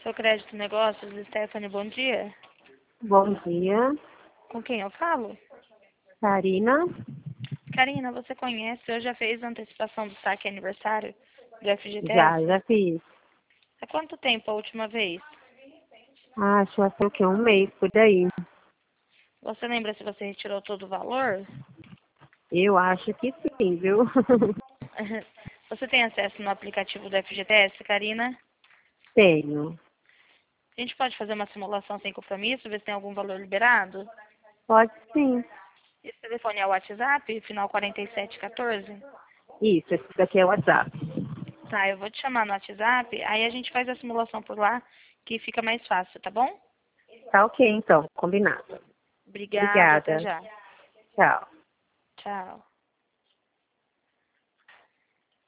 Sou Crédito Negócios, Stephanie, bom dia. Bom dia, Com quem eu falo? Karina. Karina, você conhece ou já fez a antecipação do saque aniversário do FGTS? Já fiz. Há quanto tempo a última vez? Acho que vai ser o quê? Um mês por aí. Você lembra se você retirou todo o valor? Eu acho que sim, viu? Você tem acesso no aplicativo do FGTS, Karina? Tenho. A gente pode fazer uma simulação sem compromisso, ver se tem algum valor liberado? Pode sim. Esse telefone é o WhatsApp, final 4714? Isso, esse daqui é o WhatsApp. Tá, eu vou te chamar no WhatsApp, aí a gente faz a simulação por lá, que fica mais fácil, tá bom? Tá ok, então. Combinado. Obrigada, até Obrigada. já. Tchau. Tchau.